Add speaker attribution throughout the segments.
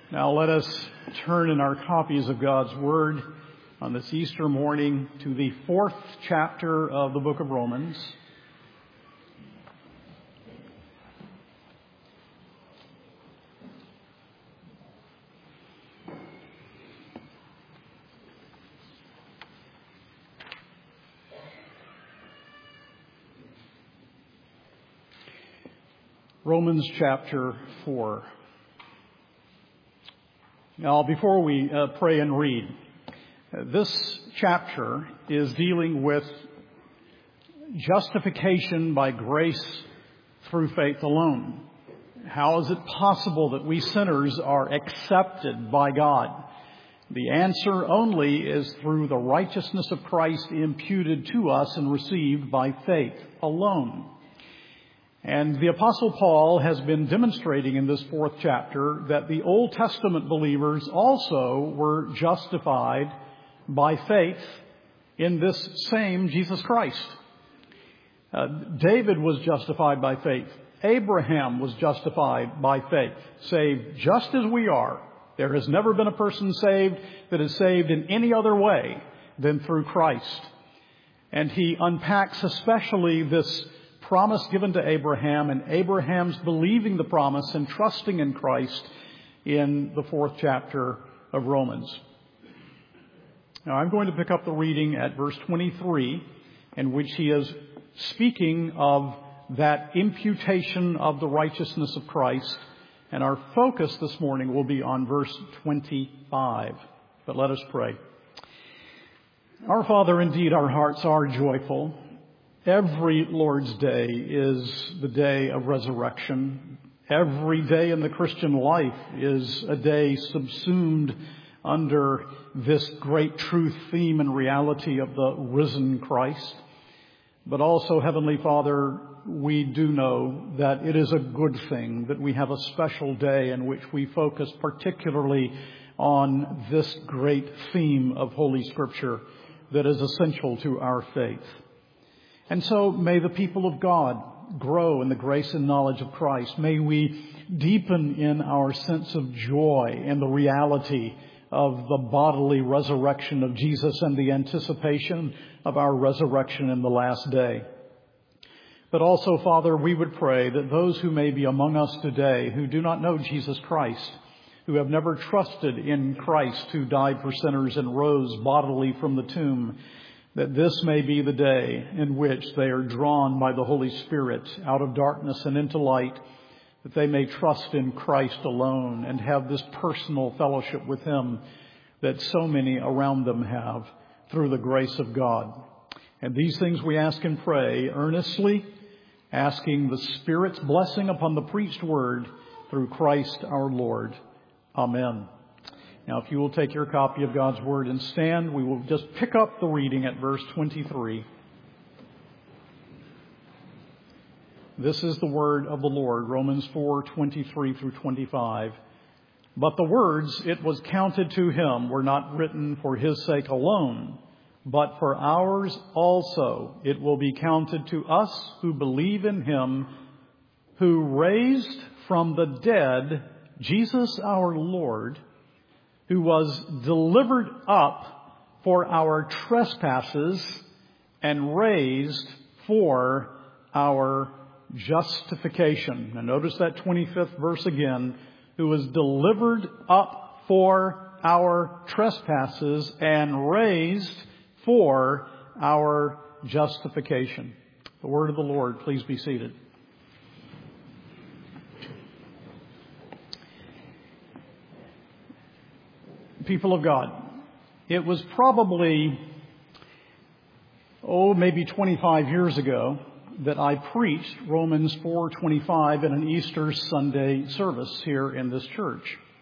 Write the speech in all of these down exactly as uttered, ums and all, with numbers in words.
Speaker 1: Now let us turn in our copies of God's Word on this Easter morning to the fourth chapter of the book of Romans. Romans chapter four. Now, before we uh, pray and read, uh, this chapter is dealing with justification by grace through faith alone. How is it possible that we sinners are accepted by God? The answer only is through the righteousness of Christ imputed to us and received by faith alone. And the Apostle Paul has been demonstrating in this fourth chapter that the Old Testament believers also were justified by faith in this same Jesus Christ. Uh, David was justified by faith. Abraham was justified by faith, saved just as we are. There has never been a person saved that is saved in any other way than through Christ. And he unpacks especially this promise given to Abraham and Abraham's believing the promise and trusting in Christ in the fourth chapter of Romans. Now I'm going to pick up the reading at verse twenty-three, in which he is speaking of that imputation of the righteousness of Christ. And our focus this morning will be on verse twenty-five. But let us pray. Our Father, indeed our hearts are joyful. Every Lord's Day is the day of resurrection. Every day in the Christian life is a day subsumed under this great truth, theme, and reality of the risen Christ. But also, Heavenly Father, we do know that it is a good thing that we have a special day in which we focus particularly on this great theme of Holy Scripture that is essential to our faith. And so may the people of God grow in the grace and knowledge of Christ. May we deepen in our sense of joy in the reality of the bodily resurrection of Jesus and the anticipation of our resurrection in the last day. But also, Father, we would pray that those who may be among us today who do not know Jesus Christ, who have never trusted in Christ who died for sinners and rose bodily from the tomb, that this may be the day in which they are drawn by the Holy Spirit out of darkness and into light, that they may trust in Christ alone and have this personal fellowship with Him that so many around them have through the grace of God. And these things we ask and pray earnestly, asking the Spirit's blessing upon the preached word through Christ our Lord. Amen. Now, if you will take your copy of God's Word and stand, we will just pick up the reading at verse twenty-three. This is the word of the Lord, Romans four, twenty-three through twenty-five. But the words, "It was counted to him," were not written for his sake alone, but for ours also. It will be counted to us who believe in him, who raised from the dead Jesus our Lord, who was delivered up for our trespasses and raised for our justification. Now notice that twenty-fifth verse again. Who was delivered up for our trespasses and raised for our justification. The word of the Lord. Please be seated. People of God, it was probably, oh, maybe twenty-five years ago that I preached Romans four twenty-five in an Easter Sunday service here in this church.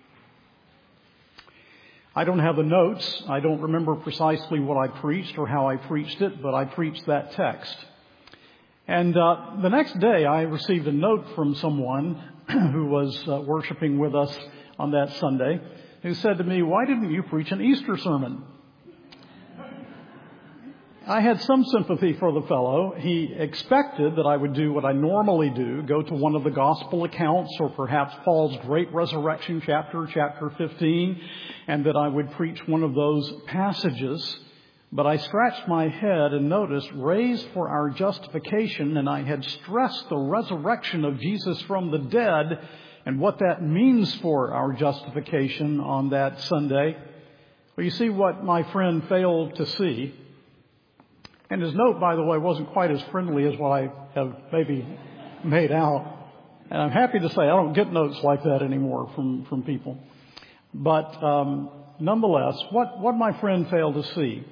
Speaker 1: I don't have the notes. I don't remember precisely what I preached or how I preached it, but I preached that text. And uh, the next day I received a note from someone who was uh, worshiping with us on that Sunday, who said to me, "Why didn't you preach an Easter sermon?" I had some sympathy for the fellow. He expected that I would do what I normally do, go to one of the gospel accounts or perhaps Paul's great resurrection chapter, chapter fifteen, and that I would preach one of those passages. But I scratched my head and noticed raised for our justification, and I had stressed the resurrection of Jesus from the dead and what that means for our justification on that Sunday. Well, you see what my friend failed to see. And his note, by the way, wasn't quite as friendly as what I have maybe made out. And I'm happy to say I don't get notes like that anymore from, from people. But um, nonetheless, what, what my friend failed to see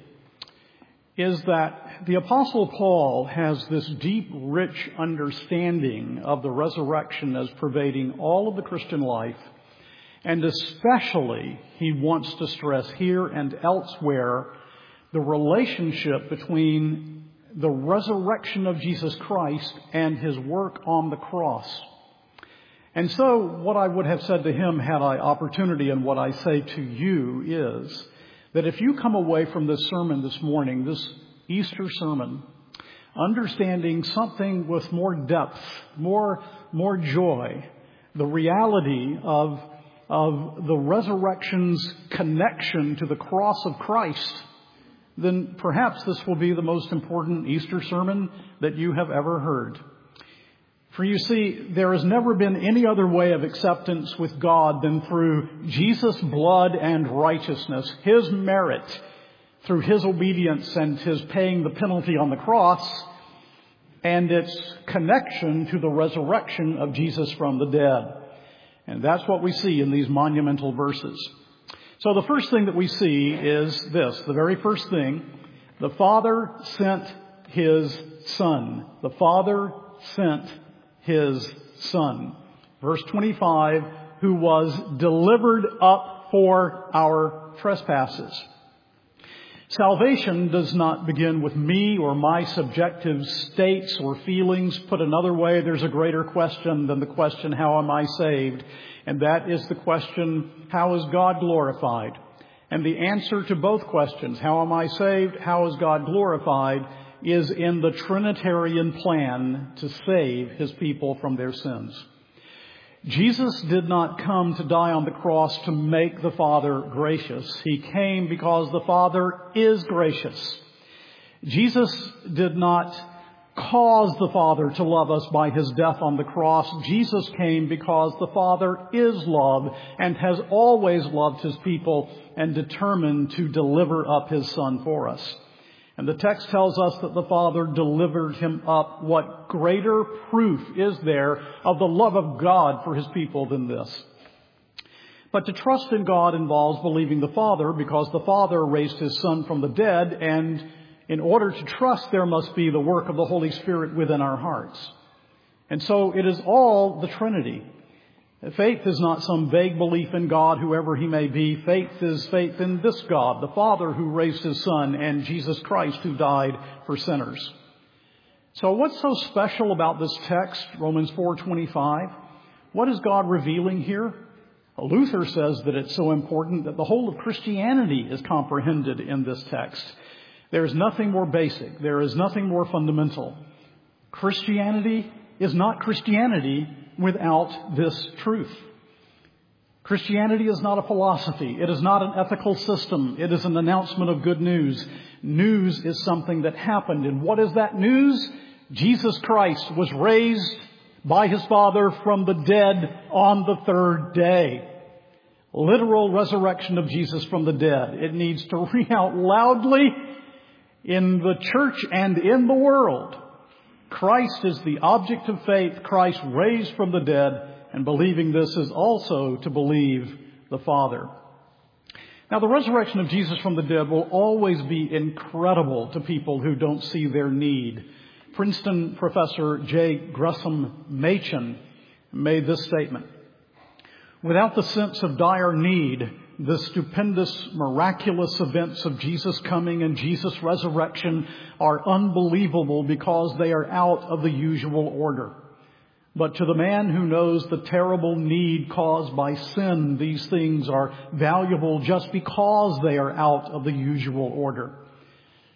Speaker 1: is that the Apostle Paul has this deep, rich understanding of the resurrection as pervading all of the Christian life. And especially, he wants to stress here and elsewhere the relationship between the resurrection of Jesus Christ and his work on the cross. And so what I would have said to him had I opportunity, and what I say to you, is that if you come away from this sermon this morning, this Easter sermon, understanding something with more depth, more, more joy, the reality of, of the resurrection's connection to the cross of Christ, then perhaps this will be the most important Easter sermon that you have ever heard. For you see, there has never been any other way of acceptance with God than through Jesus' blood and righteousness, his merit, through his obedience and his paying the penalty on the cross, and its connection to the resurrection of Jesus from the dead. And that's what we see in these monumental verses. So the first thing that we see is this, the very first thing, the Father sent his Son. The Father sent his Son. Verse twenty-five, who was delivered up for our trespasses. Salvation does not begin with me or my subjective states or feelings. Put another way, there's a greater question than the question, how am I saved? And that is the question, how is God glorified? And the answer to both questions, how am I saved, how is God glorified, is in the Trinitarian plan to save his people from their sins. Jesus did not come to die on the cross to make the Father gracious. He came because the Father is gracious. Jesus did not cause the Father to love us by his death on the cross. Jesus came because the Father is love and has always loved his people and determined to deliver up his Son for us. And the text tells us that the Father delivered him up. What greater proof is there of the love of God for his people than this? But to trust in God involves believing the Father, because the Father raised his Son from the dead, and in order to trust, there must be the work of the Holy Spirit within our hearts. And so it is all the Trinity. Faith is not some vague belief in God, whoever he may be. Faith is faith in this God, the Father who raised his Son, and Jesus Christ who died for sinners. So what's so special about this text, Romans four twenty-five? What is God revealing here? Luther says that it's so important that the whole of Christianity is comprehended in this text. There is nothing more basic. There is nothing more fundamental. Christianity is not Christianity without this truth. Christianity is not a philosophy. It is not an ethical system. It is an announcement of good news. News is something that happened. And what is that news? Jesus Christ was raised by his Father from the dead on the third day. Literal resurrection of Jesus from the dead. It needs to ring out loudly in the church and in the world. Christ is the object of faith. Christ raised from the dead. And believing this is also to believe the Father. Now, the resurrection of Jesus from the dead will always be incredible to people who don't see their need. Princeton professor J. Gresham Machen made this statement: without the sense of dire need, the stupendous, miraculous events of Jesus' coming and Jesus' resurrection are unbelievable because they are out of the usual order. But to the man who knows the terrible need caused by sin, these things are valuable just because they are out of the usual order.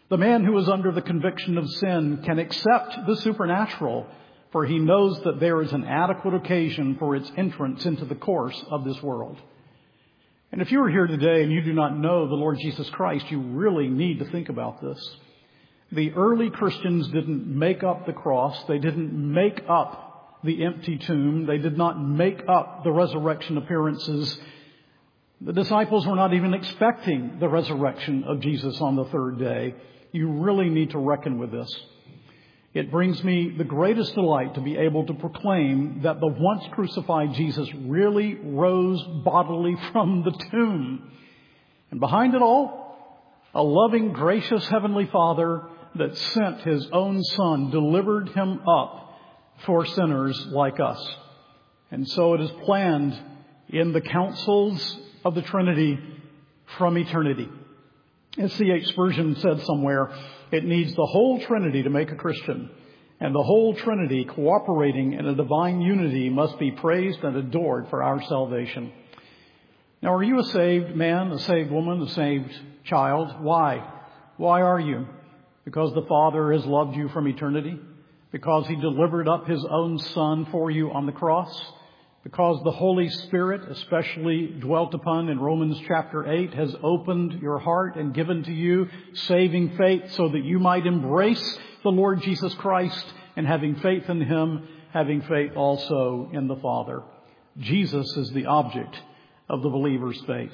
Speaker 1: The man who is under the conviction of sin can accept the supernatural, for he knows that there is an adequate occasion for its entrance into the course of this world. And if you are here today and you do not know the Lord Jesus Christ, you really need to think about this. The early Christians didn't make up the cross. They didn't make up the empty tomb. They did not make up the resurrection appearances. The disciples were not even expecting the resurrection of Jesus on the third day. You really need to reckon with this. It brings me the greatest delight to be able to proclaim that the once crucified Jesus really rose bodily from the tomb. And behind it all, a loving, gracious Heavenly Father that sent His own Son delivered Him up for sinners like us. And so it is planned in the councils of the Trinity from eternity. As C H Spurgeon said somewhere, it needs the whole Trinity to make a Christian, and the whole Trinity cooperating in a divine unity must be praised and adored for our salvation. Now, are you a saved man, a saved woman, a saved child? Why? Why are you? Because the Father has loved you from eternity? Because He delivered up His own Son for you on the cross? Because the Holy Spirit, especially dwelt upon in Romans chapter eight, has opened your heart and given to you saving faith so that you might embrace the Lord Jesus Christ, and having faith in Him, having faith also in the Father. Jesus is the object of the believer's faith.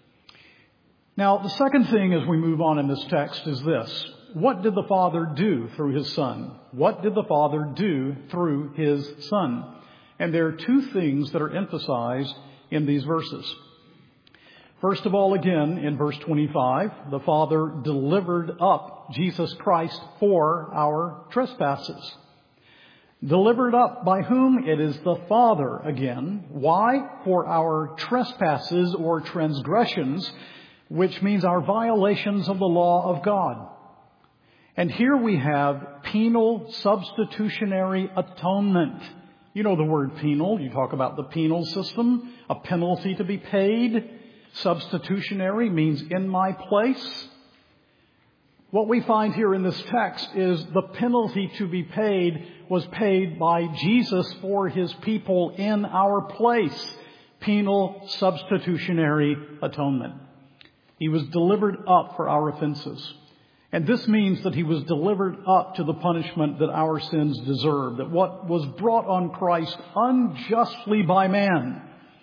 Speaker 1: Now, the second thing as we move on in this text is this. What did the Father do through His Son? What did the Father do through His Son? And there are two things that are emphasized in these verses. First of all, again, in verse twenty-five, the Father delivered up Jesus Christ for our trespasses. Delivered up by whom? It is the Father again. Why? For our trespasses or transgressions, which means our violations of the law of God. And here we have penal substitutionary atonement. You know the word penal. You talk about the penal system, a penalty to be paid. Substitutionary means in my place. What we find here in this text is the penalty to be paid was paid by Jesus for His people in our place. Penal substitutionary atonement. He was delivered up for our offenses. And this means that He was delivered up to the punishment that our sins deserve. That what was brought on Christ unjustly by man,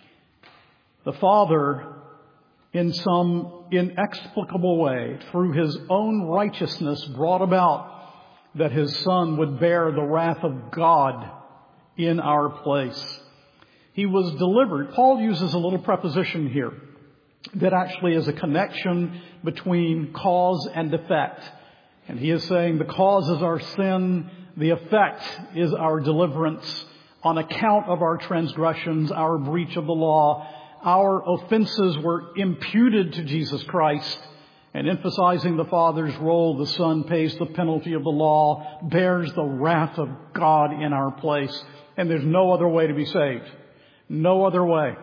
Speaker 1: the Father, in some inexplicable way, through His own righteousness, brought about that His Son would bear the wrath of God in our place. He was delivered. Paul uses a little preposition here that actually is a connection between cause and effect. And he is saying the cause is our sin, the effect is our deliverance on account of our transgressions, our breach of the law. Our offenses were imputed to Jesus Christ, and emphasizing the Father's role, the Son pays the penalty of the law, bears the wrath of God in our place. And there's no other way to be saved. No other way.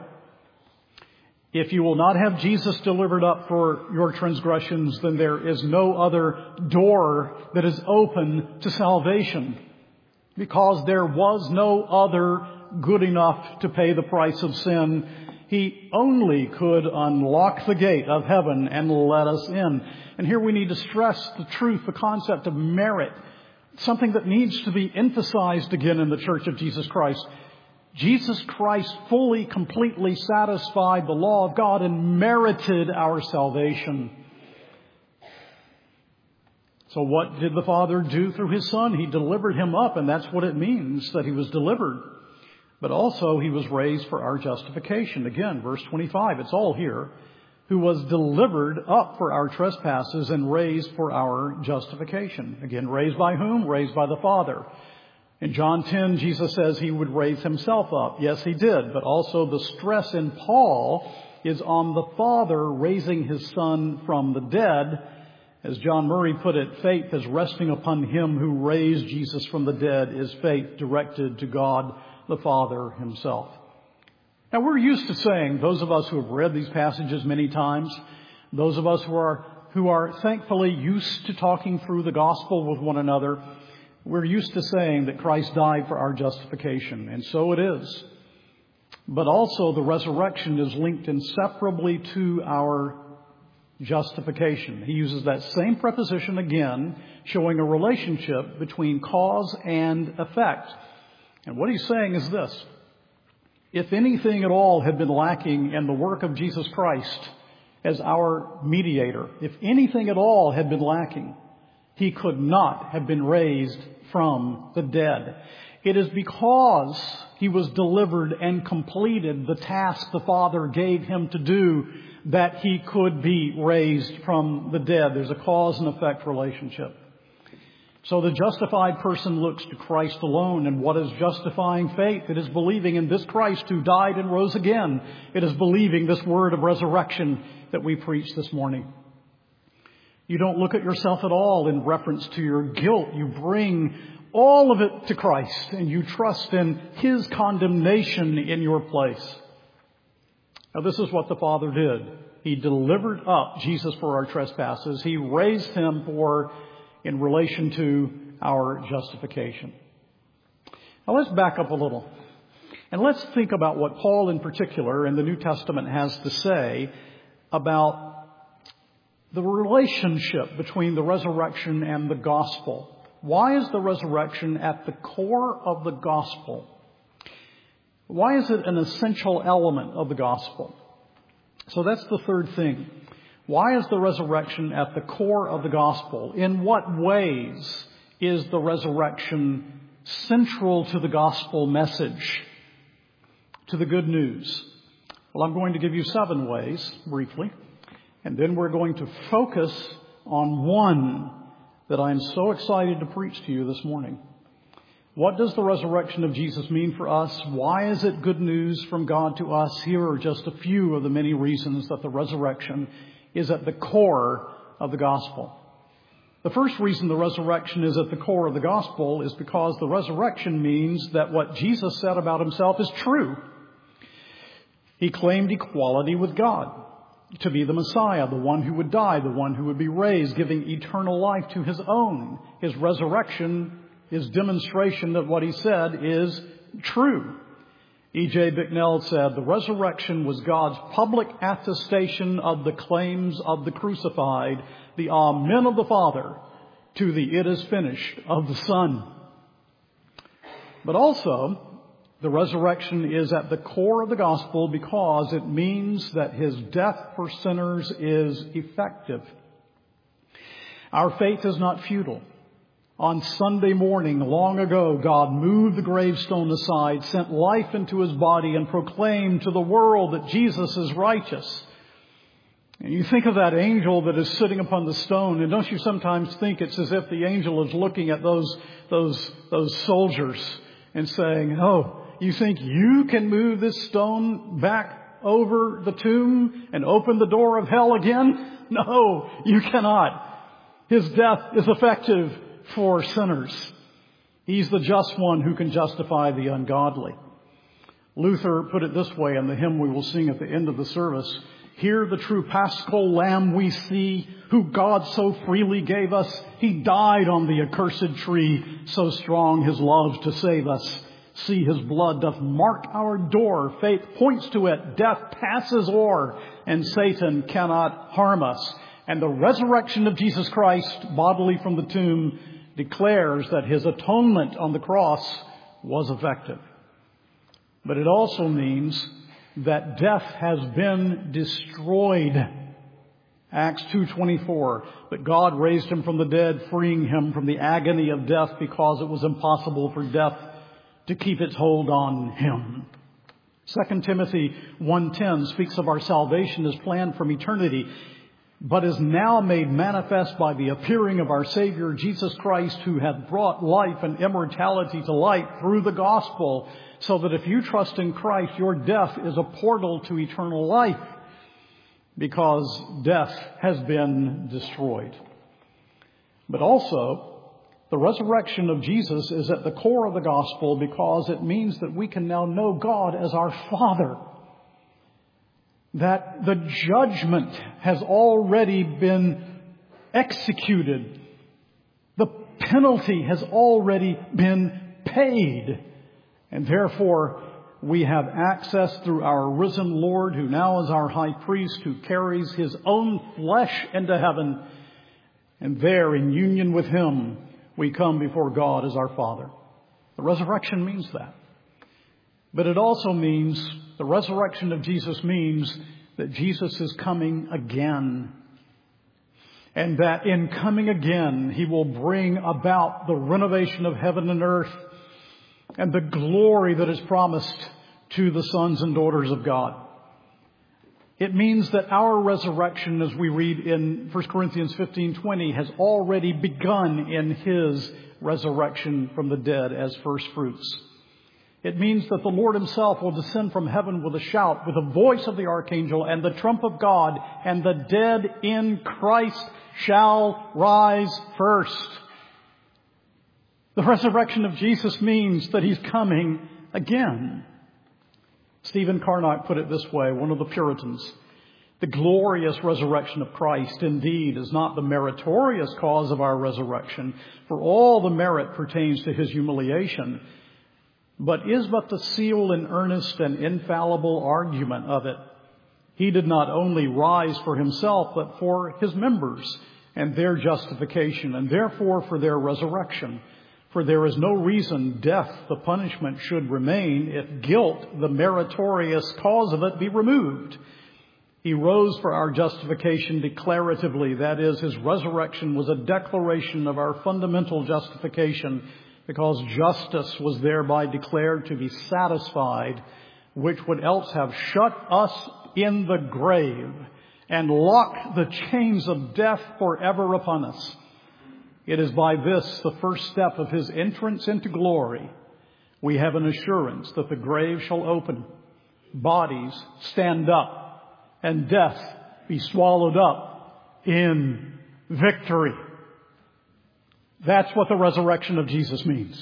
Speaker 1: If you will not have Jesus delivered up for your transgressions, then there is no other door that is open to salvation, because there was no other good enough to pay the price of sin. He only could unlock the gate of heaven and let us in. And here we need to stress the truth, the concept of merit, something that needs to be emphasized again in the Church of Jesus Christ. Jesus Christ fully, completely satisfied the law of God and merited our salvation. So what did the Father do through His Son? He delivered Him up, and that's what it means that He was delivered. But also He was raised for our justification. Again, verse twenty-five, it's all here. Who was delivered up for our trespasses and raised for our justification. Again, raised by whom? Raised by the Father. In John ten, Jesus says He would raise Himself up. Yes, He did. But also the stress in Paul is on the Father raising His Son from the dead. As John Murray put it, faith is resting upon Him who raised Jesus from the dead is faith directed to God the Father Himself. Now, we're used to saying, those of us who have read these passages many times, those of us who are who are thankfully used to talking through the gospel with one another, we're used to saying that Christ died for our justification, and so it is. But also the resurrection is linked inseparably to our justification. He uses that same preposition again, showing a relationship between cause and effect. And what he's saying is this: if anything at all had been lacking in the work of Jesus Christ as our mediator, if anything at all had been lacking, he could not have been raised from the dead. It is because he was delivered and completed the task the Father gave him to do that he could be raised from the dead. There's a cause and effect relationship. So the justified person looks to Christ alone. And what is justifying faith? It is believing in this Christ who died and rose again. It is believing this word of resurrection that we preach this morning. You don't look at yourself at all in reference to your guilt. You bring all of it to Christ and you trust in his condemnation in your place. Now, this is what the Father did. He delivered up Jesus for our trespasses. He raised him for in relation to our justification. Now, let's back up a little. And let's think about what Paul in particular in the New Testament has to say about the relationship between the resurrection and the gospel. Why is the resurrection at the core of the gospel? Why is it an essential element of the gospel? So that's the third thing. Why is the resurrection at the core of the gospel? In what ways is the resurrection central to the gospel message, to the good news? Well, I'm going to give you seven ways, briefly, and then we're going to focus on one that I'm so excited to preach to you this morning. What does the resurrection of Jesus mean for us? Why is it good news from God to us? Here are just a few of the many reasons that the resurrection is at the core of the gospel. The first reason the resurrection is at the core of the gospel is because the resurrection means that what Jesus said about himself is true. He claimed equality with God, to be the Messiah, the one who would die, the one who would be raised, giving eternal life to his own. His resurrection is demonstration that what he said is true. E J Bicknell said, the resurrection was God's public attestation of the claims of the crucified, the Amen of the Father to the it is finished of the Son. But also, the resurrection is at the core of the gospel because it means that his death for sinners is effective. Our faith is not futile. On Sunday morning, long ago, God moved the gravestone aside, sent life into his body, and proclaimed to the world that Jesus is righteous. And you think of that angel that is sitting upon the stone, and don't you sometimes think it's as if the angel is looking at those, those, those soldiers and saying, oh, you think you can move this stone back over the tomb and open the door of hell again? No, you cannot. His death is effective for sinners. He's the just one who can justify the ungodly. Luther put it this way in the hymn we will sing at the end of the service. Here the true Paschal Lamb we see, who God so freely gave us. He died on the accursed tree, so strong his love to save us. See, his blood doth mark our door. Faith points to it. Death passes o'er, and Satan cannot harm us. And the resurrection of Jesus Christ, bodily from the tomb, declares that his atonement on the cross was effective. But it also means that death has been destroyed. Acts two twenty-four, that God raised him from the dead, freeing him from the agony of death because it was impossible for death to keep its hold on him. Second Timothy one ten speaks of our salvation as planned from eternity, but is now made manifest by the appearing of our Savior Jesus Christ, who hath brought life and immortality to light through the gospel, so that if you trust in Christ, your death is a portal to eternal life, because death has been destroyed. But also, the resurrection of Jesus is at the core of the gospel because it means that we can now know God as our Father. That the judgment has already been executed. The penalty has already been paid. And therefore, we have access through our risen Lord, who now is our high priest, who carries his own flesh into heaven. And there, in union with him, we come before God as our Father. The resurrection means that. But it also means, the resurrection of Jesus means that Jesus is coming again. And that in coming again, he will bring about the renovation of heaven and earth and the glory that is promised to the sons and daughters of God. It means that our resurrection, as we read in First Corinthians fifteen twenty, has already begun in his resurrection from the dead as first fruits. It means that the Lord himself will descend from heaven with a shout, with the voice of the archangel and the trump of God, and the dead in Christ shall rise first. The resurrection of Jesus means that he's coming again. Stephen Carnock put it this way, one of the Puritans. The glorious resurrection of Christ indeed is not the meritorious cause of our resurrection, for all the merit pertains to his humiliation, but is but the seal and earnest and infallible argument of it. He did not only rise for himself, but for his members and their justification, and therefore for their resurrection. For there is no reason death, the punishment, should remain if guilt, the meritorious cause of it, be removed. He rose for our justification declaratively. That is, his resurrection was a declaration of our fundamental justification, because justice was thereby declared to be satisfied, which would else have shut us in the grave and locked the chains of death forever upon us. It is by this, the first step of his entrance into glory, we have an assurance that the grave shall open, bodies stand up, and death be swallowed up in victory. That's what the resurrection of Jesus means.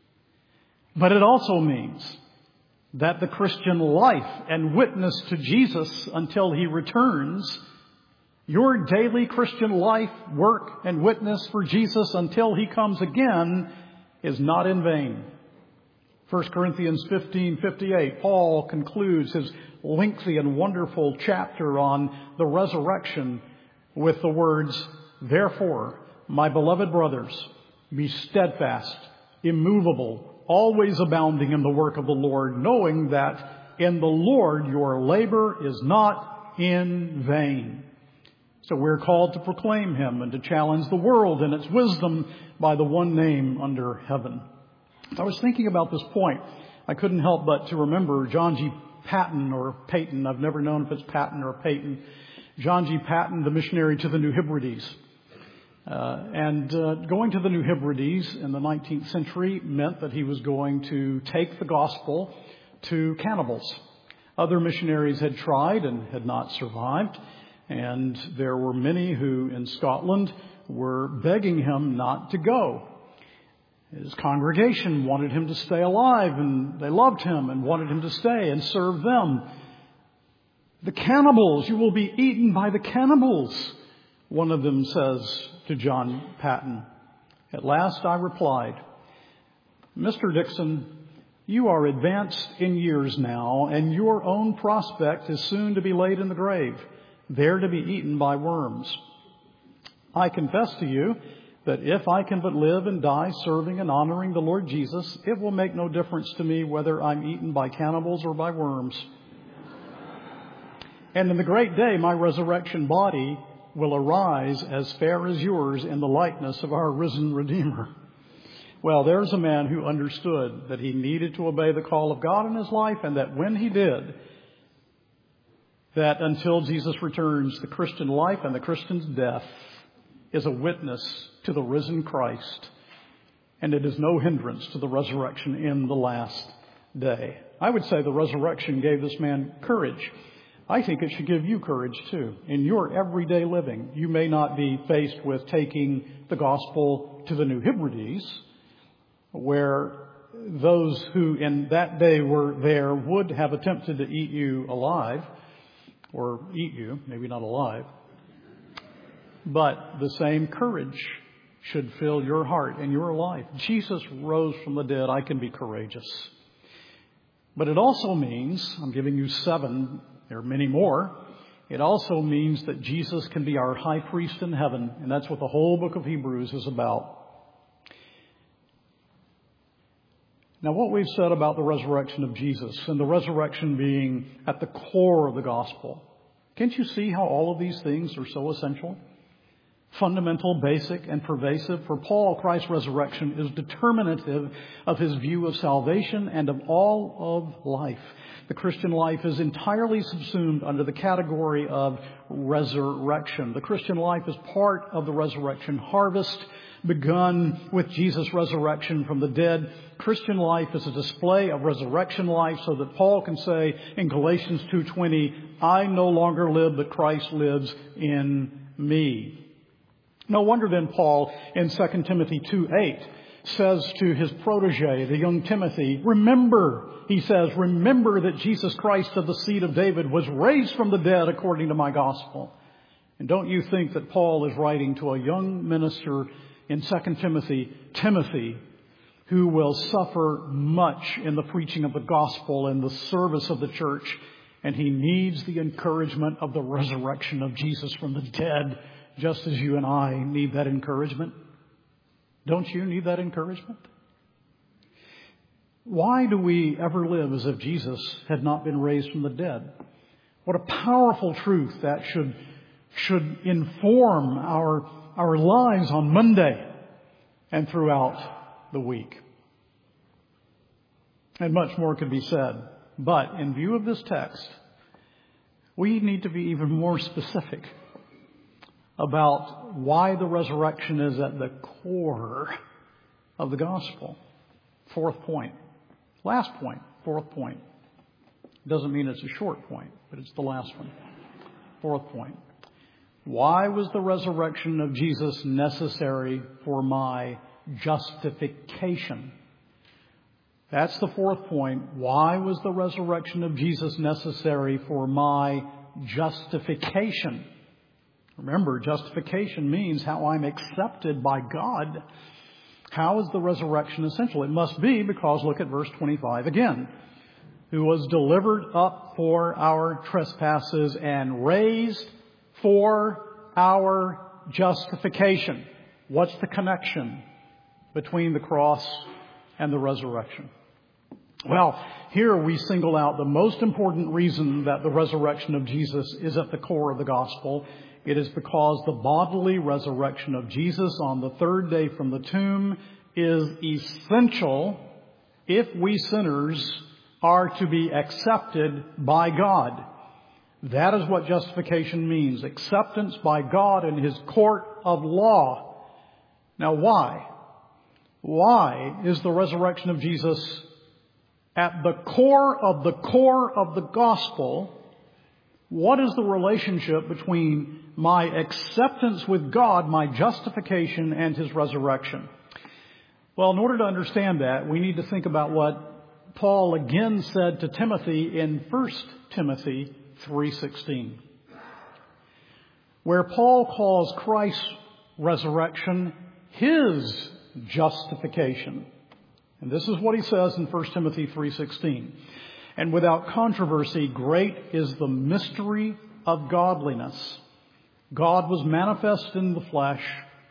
Speaker 1: But it also means that the Christian life and witness to Jesus until he returns, your daily Christian life, work, and witness for Jesus until he comes again is not in vain. First Corinthians fifteen fifty-eight, Paul concludes his lengthy and wonderful chapter on the resurrection with the words, "Therefore, my beloved brothers, be steadfast, immovable, always abounding in the work of the Lord, knowing that in the Lord your labor is not in vain." So we're called to proclaim him and to challenge the world and its wisdom by the one name under heaven. I was thinking about this point. I couldn't help but to remember John G. Paton, or Peyton. I've never known if it's Paton or Peyton. John G. Paton, the missionary to the New Hebrides. Uh, and uh, going to the New Hebrides in the nineteenth century meant that he was going to take the gospel to cannibals. Other missionaries had tried and had not survived. And there were many who in Scotland were begging him not to go. His congregation wanted him to stay alive, and they loved him and wanted him to stay and serve them. "The cannibals, you will be eaten by the cannibals," one of them says to John Paton. At last I replied, "Mister Dixon, you are advanced in years now, and your own prospect is soon to be laid in the grave, there to be eaten by worms. I confess to you that if I can but live and die serving and honoring the Lord Jesus, it will make no difference to me whether I'm eaten by cannibals or by worms. And in the great day, my resurrection body will arise as fair as yours in the likeness of our risen Redeemer." Well, there's a man who understood that he needed to obey the call of God in his life, and that when he did, that until Jesus returns, the Christian life and the Christian's death is a witness to the risen Christ, and it is no hindrance to the resurrection in the last day. I would say the resurrection gave this man courage. I think it should give you courage too. In your everyday living, you may not be faced with taking the gospel to the New Hebrides, where those who in that day were there would have attempted to eat you alive, or eat you, maybe not alive. but the same courage should fill your heart and your life. Jesus rose from the dead. I can be courageous. But it also means, I'm giving you seven, there are many more. It also means that Jesus can be our high priest in heaven, and that's what the whole book of Hebrews is about. Now, what we've said about the resurrection of Jesus and the resurrection being at the core of the gospel, can't you see how all of these things are so essential? Fundamental, basic, and pervasive. For Paul, Christ's resurrection is determinative of his view of salvation and of all of life. The Christian life is entirely subsumed under the category of resurrection. The Christian life is part of the resurrection harvest begun with Jesus' resurrection from the dead. Christian life is a display of resurrection life so that Paul can say in Galatians two twenty, I no longer live, but Christ lives in me. No wonder then Paul in Second Timothy two eight says to his protege, the young Timothy, remember, he says, remember that Jesus Christ of the seed of David was raised from the dead according to my gospel. And don't you think that Paul is writing to a young minister in Second Timothy, Timothy, who will suffer much in the preaching of the gospel and the service of the church, and he needs the encouragement of the resurrection of Jesus from the dead, just as you and I need that encouragement. Don't you need that encouragement? Why do we ever live as if Jesus had not been raised from the dead? What a powerful truth that should, should inform our, our lives on Monday and throughout the week. And much more could be said. But in view of this text, we need to be even more specific about why the resurrection is at the core of the gospel. Fourth point. Last point. Fourth point. Doesn't mean it's a short point, but it's the last one. Fourth point. Why was the resurrection of Jesus necessary for my justification? That's the fourth point. Why was the resurrection of Jesus necessary for my justification? Remember, justification means how I'm accepted by God. How is the resurrection essential? It must be because, look at verse twenty-five again. Who was delivered up for our trespasses and raised for our justification. What's the connection between the cross and the resurrection? Well, here we single out the most important reason that the resurrection of Jesus is at the core of the gospel. It is because the bodily resurrection of Jesus on the third day from the tomb is essential if we sinners are to be accepted by God. That is what justification means. Acceptance by God in His court of law. Now why? Why is the resurrection of Jesus at the core of the core of the gospel? What is the relationship between my acceptance with God, my justification, and His resurrection? Well, in order to understand that, we need to think about what Paul again said to Timothy in First Timothy three sixteen, where Paul calls Christ's resurrection His justification. And this is what he says in First Timothy three sixteen. And without controversy, great is the mystery of godliness. God was manifest in the flesh,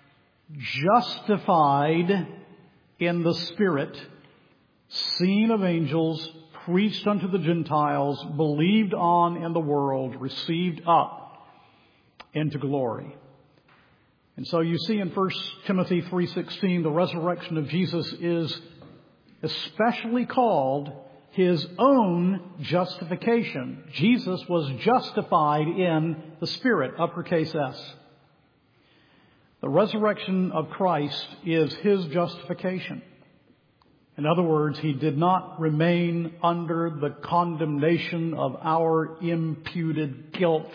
Speaker 1: justified in the Spirit, seen of angels, preached unto the Gentiles, believed on in the world, received up into glory. And so you see in First Timothy three sixteen, the resurrection of Jesus is especially called His own justification. Jesus was justified in the Spirit, uppercase S. The resurrection of Christ is His justification. In other words, He did not remain under the condemnation of our imputed guilt.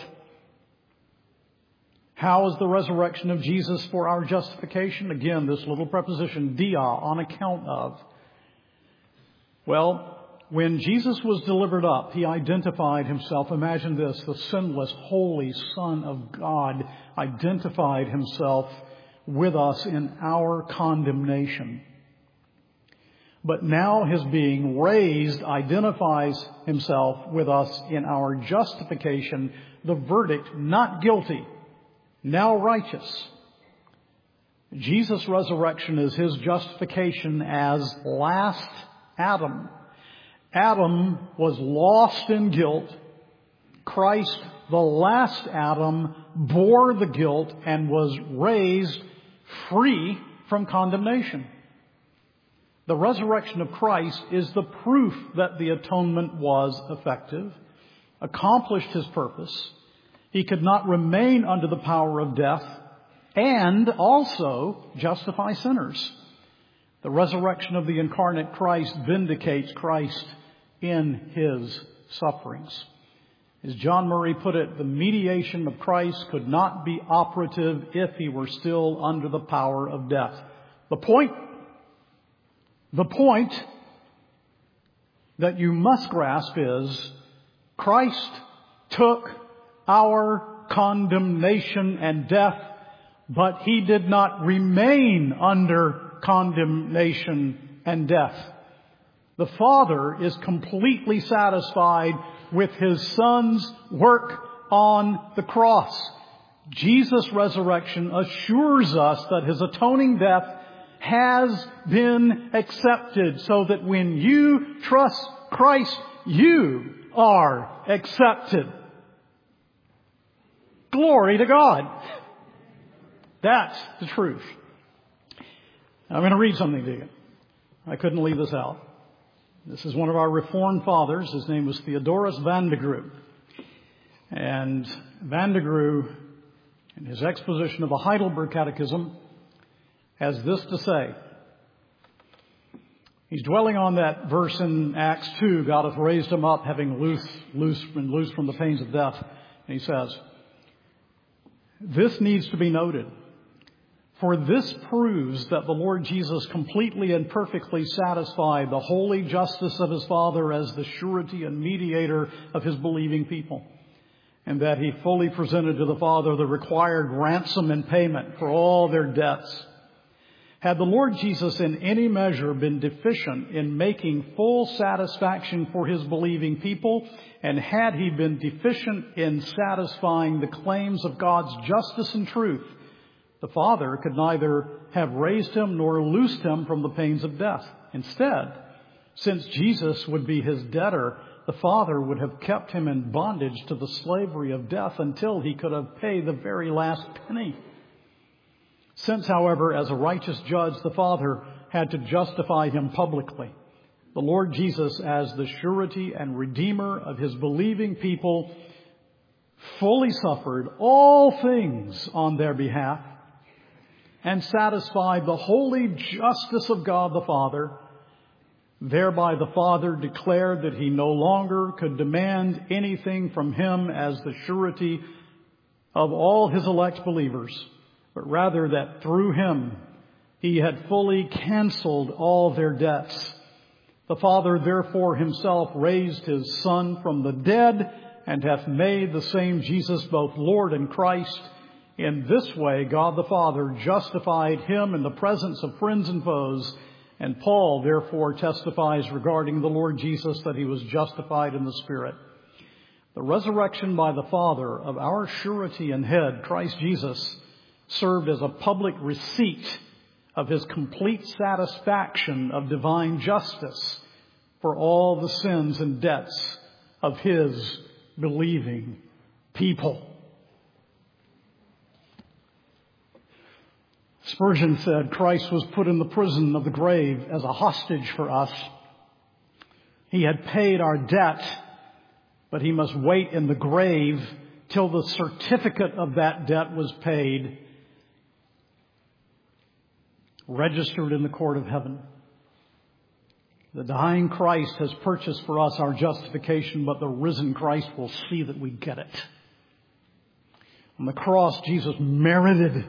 Speaker 1: How is the resurrection of Jesus for our justification? Again, this little preposition, dia, on account of. Well, when Jesus was delivered up, he identified himself. Imagine this, the sinless, holy Son of God identified himself with us in our condemnation. But now his being raised identifies himself with us in our justification, the verdict, not guilty, now righteous. Jesus' resurrection is his justification as last Adam. Adam was lost in guilt. Christ, the last Adam, bore the guilt and was raised free from condemnation. The resurrection of Christ is the proof that the atonement was effective, accomplished his purpose. He could not remain under the power of death, and also justify sinners. The resurrection of the incarnate Christ vindicates Christ in his sufferings. As John Murray put it, the mediation of Christ could not be operative if he were still under the power of death. The point, the point that you must grasp is Christ took our condemnation and death, but he did not remain under condemnation and death. The Father is completely satisfied with his Son's work on the cross. Jesus' resurrection assures us that his atoning death has been accepted, so that when you trust Christ, you are accepted. Glory to God. That's the truth. I'm going to read something to you. I couldn't leave this out. This is one of our Reformed fathers. His name was Theodorus van de Grue. And van de Grue, in his exposition of the Heidelberg Catechism, has this to say. He's dwelling on that verse in Acts two, God hath raised him up, having loose, loose, been loosed from the pains of death. And he says, this needs to be noted. For this proves that the Lord Jesus completely and perfectly satisfied the holy justice of his Father as the surety and mediator of his believing people, and that he fully presented to the Father the required ransom and payment for all their debts. Had the Lord Jesus in any measure been deficient in making full satisfaction for his believing people, and had he been deficient in satisfying the claims of God's justice and truth, the Father could neither have raised him nor loosed him from the pains of death. Instead, since Jesus would be his debtor, the Father would have kept him in bondage to the slavery of death until he could have paid the very last penny. Since, however, as a righteous judge, the Father had to justify him publicly, the Lord Jesus, as the surety and redeemer of his believing people, fully suffered all things on their behalf and satisfied the holy justice of God the Father. Thereby the Father declared that he no longer could demand anything from him as the surety of all his elect believers, but rather that through him he had fully canceled all their debts. The Father therefore himself raised his Son from the dead, and hath made the same Jesus both Lord and Christ. In this way, God the Father justified him in the presence of friends and foes. And Paul therefore testifies regarding the Lord Jesus that he was justified in the Spirit. The resurrection by the Father of our surety and head, Christ Jesus, served as a public receipt of his complete satisfaction of divine justice for all the sins and debts of his believing people. Spurgeon said, Christ was put in the prison of the grave as a hostage for us. He had paid our debt, but he must wait in the grave till the certificate of that debt was paid, registered in the court of heaven. The dying Christ has purchased for us our justification, but the risen Christ will see that we get it. On the cross, Jesus merited,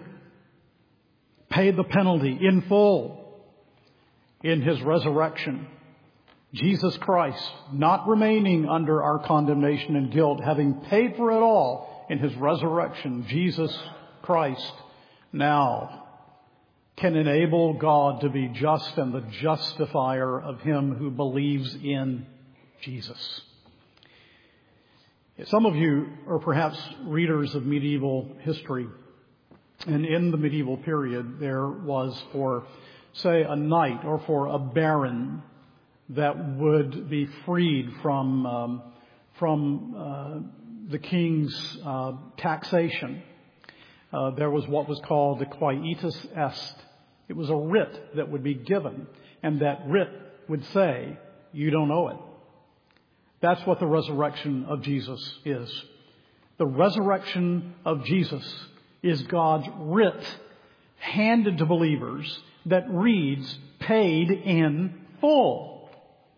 Speaker 1: paid the penalty in full in his resurrection. Jesus Christ, not remaining under our condemnation and guilt, having paid for it all in his resurrection, Jesus Christ now can enable God to be just and the justifier of him who believes in Jesus. Some of you are perhaps readers of medieval history. And in the medieval period, there was for, say, a knight or for a baron that would be freed from um, from uh, the king's uh, taxation. Uh, there was what was called the quietus est. It was a writ that would be given, and that writ would say, you don't owe it. That's what the resurrection of Jesus is. The resurrection of Jesus is God's writ handed to believers that reads, paid in full.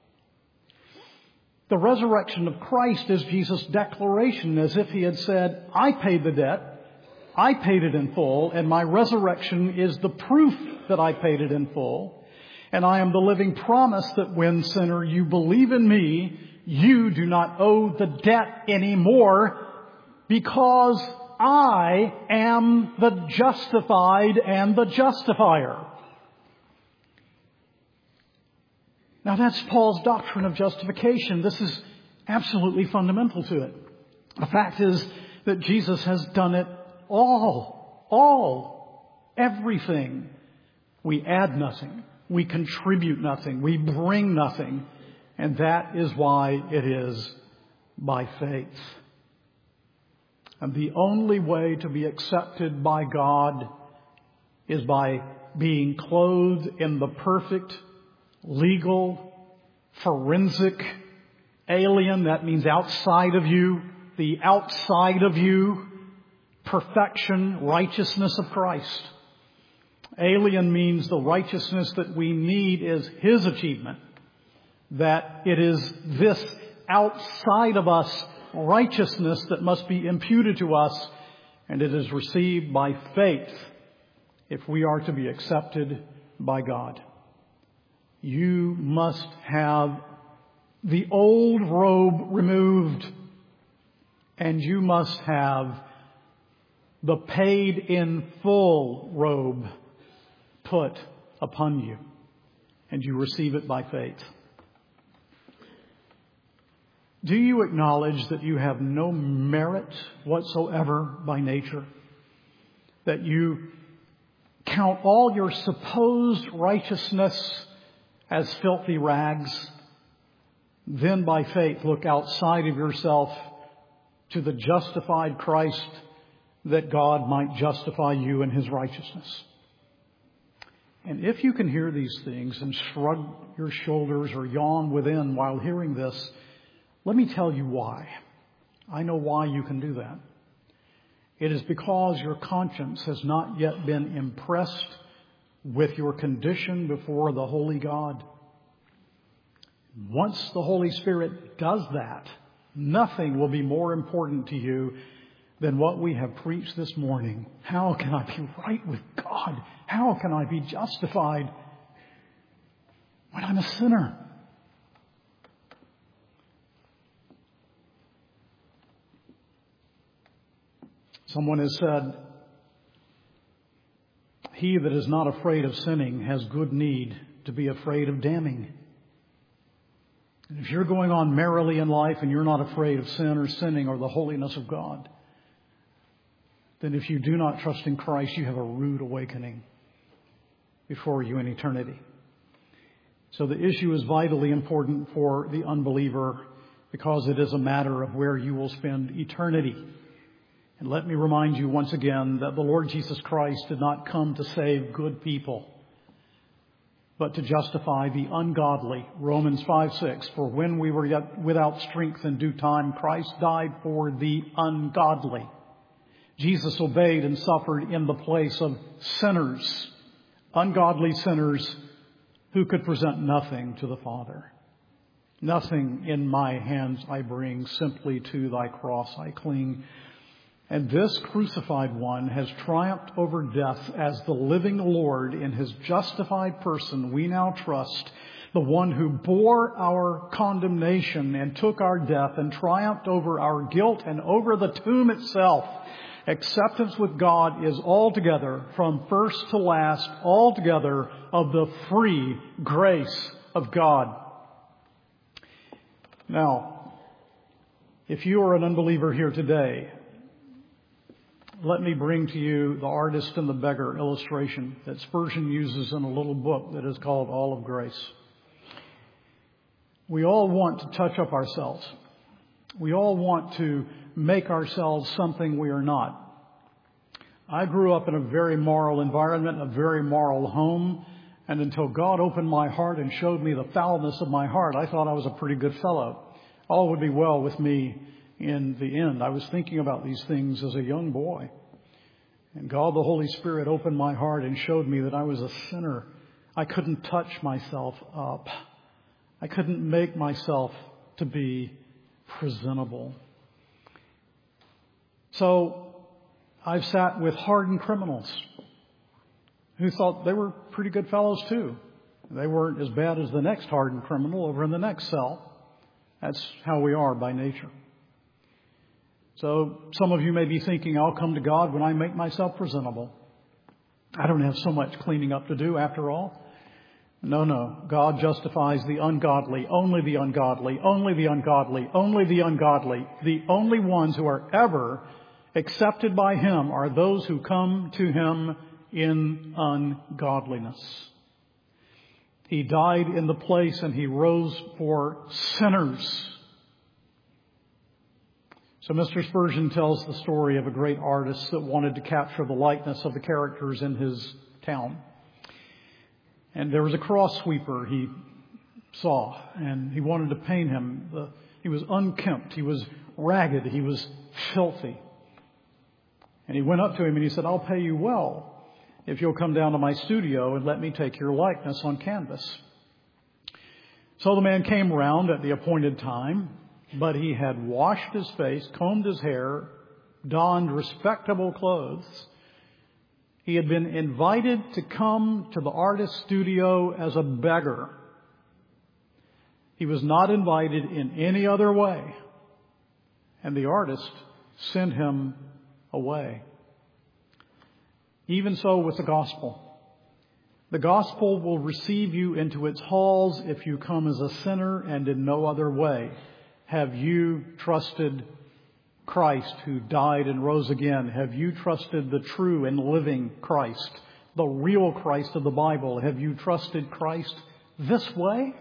Speaker 1: The resurrection of Christ is Jesus' declaration, as if he had said, I paid the debt, I paid it in full, and my resurrection is the proof that I paid it in full. And I am the living promise that when, sinner, you believe in me, you do not owe the debt anymore, because I am the justified and the justifier. Now that's Paul's doctrine of justification. This is absolutely fundamental to it. The fact is that Jesus has done it all, all, everything. We add nothing. We contribute nothing. We bring nothing. And that is why it is by faith. And the only way to be accepted by God is by being clothed in the perfect, legal, forensic, alien, that means outside of you, the outside of you, perfection, righteousness of Christ. Alien means the righteousness that we need is his achievement. That it is this outside of us righteousness that must be imputed to us, and it is received by faith if we are to be accepted by God. You must have the old robe removed, and you must have the paid in full robe put upon you, and you receive it by faith. Do you acknowledge that you have no merit whatsoever by nature? That you count all your supposed righteousness as filthy rags? Then by faith look outside of yourself to the justified Christ, that God might justify you in his righteousness. And if you can hear these things and shrug your shoulders or yawn within while hearing this, let me tell you why. I know why you can do that. It is because your conscience has not yet been impressed with your condition before the holy God. Once the Holy Spirit does that, nothing will be more important to you than what we have preached this morning. How can I be right with God? How can I be justified when I'm a sinner? Someone has said, he that is not afraid of sinning has good need to be afraid of damning. And if you're going on merrily in life and you're not afraid of sin or sinning or the holiness of God, then if you do not trust in Christ, you have a rude awakening before you in eternity. So the issue is vitally important for the unbeliever because it is a matter of where you will spend eternity. And let me remind you once again that the Lord Jesus Christ did not come to save good people, but to justify the ungodly. Romans five six, for when we were yet without strength in due time, Christ died for the ungodly. Jesus obeyed and suffered in the place of sinners, ungodly sinners who could present nothing to the Father. Nothing in my hands I bring, simply to thy cross I cling. And this crucified one has triumphed over death as the living Lord in his justified person. We now trust the one who bore our condemnation and took our death and triumphed over our guilt and over the tomb itself. Acceptance with God is altogether, from first to last, altogether of the free grace of God. Now, if you are an unbeliever here today, let me bring to you the artist and the beggar illustration that Spurgeon uses in a little book that is called All of Grace. We all want to touch up ourselves. We all want to make ourselves something we are not. I grew up in a very moral environment, a very moral home, and until God opened my heart and showed me the foulness of my heart, I thought I was a pretty good fellow. All would be well with me in the end. I was thinking about these things as a young boy. And God, the Holy Spirit, opened my heart and showed me that I was a sinner. I couldn't touch myself up. I couldn't make myself to be presentable. So I've sat with hardened criminals who thought they were pretty good fellows too. They weren't as bad as the next hardened criminal over in the next cell. That's how we are by nature. So some of you may be thinking, I'll come to God when I make myself presentable. I don't have so much cleaning up to do after all. No, no. God justifies the ungodly, only the ungodly, only the ungodly, only the ungodly. The only ones who are ever accepted by Him are those who come to Him in ungodliness. He died in the place and He rose for sinners. So Mister Spurgeon tells the story of a great artist that wanted to capture the likeness of the characters in his town. And there was a cross sweeper he saw, and he wanted to paint him. The, he was unkempt, he was ragged, he was filthy. And he went up to him and he said, I'll pay you well if you'll come down to my studio and let me take your likeness on canvas. So the man came round at the appointed time, but he had washed his face, combed his hair, donned respectable clothes. He had been invited to come to the artist's studio as a beggar. He was not invited in any other way. And the artist sent him away. Even so with the gospel. The gospel will receive you into its halls if you come as a sinner and in no other way. Have you trusted Christ who died and rose again? Have you trusted the true and living Christ, the real Christ of the Bible? Have you trusted Christ this way?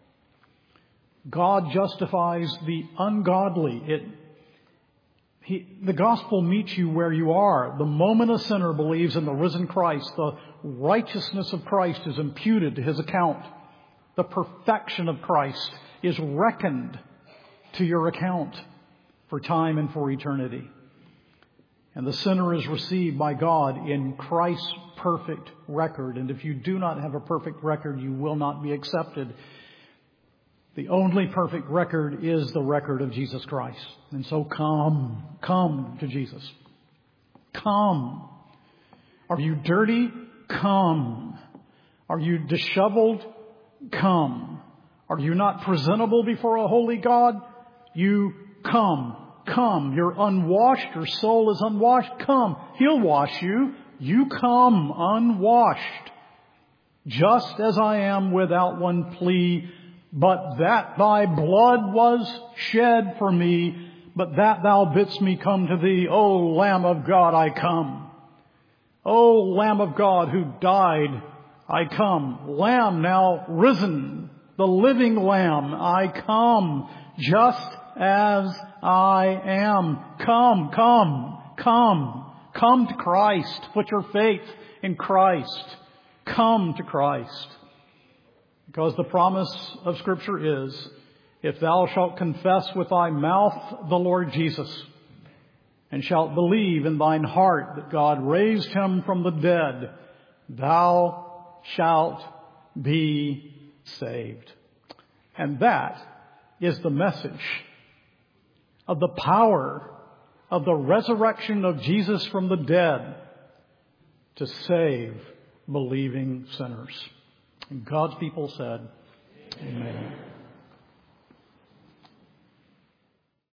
Speaker 1: God justifies the ungodly. It, he, the gospel meets you where you are. The moment a sinner believes in the risen Christ, the righteousness of Christ is imputed to his account. The perfection of Christ is reckoned to your account for time and for eternity. And the sinner is received by God in Christ's perfect record. And if you do not have a perfect record, you will not be accepted. The only perfect record is the record of Jesus Christ. And so come, come to Jesus. Come. Are you dirty? Come. Are you disheveled? Come. Are you not presentable before a holy God? You come. Come. You're unwashed. Your soul is unwashed. Come. He'll wash you. You come unwashed. Just as I am without one plea, but that thy blood was shed for me, but that thou bidst me come to thee. O Lamb of God, I come. O Lamb of God who died, I come. Lamb now risen, the living Lamb, I come. Just as I am. Come, come, come. Come to Christ. Put your faith in Christ. Come to Christ. Because the promise of Scripture is, if thou shalt confess with thy mouth the Lord Jesus, and shalt believe in thine heart that God raised him from the dead, thou shalt be saved. And that is the message of the power of the resurrection of Jesus from the dead to save believing sinners. And God's people said, Amen.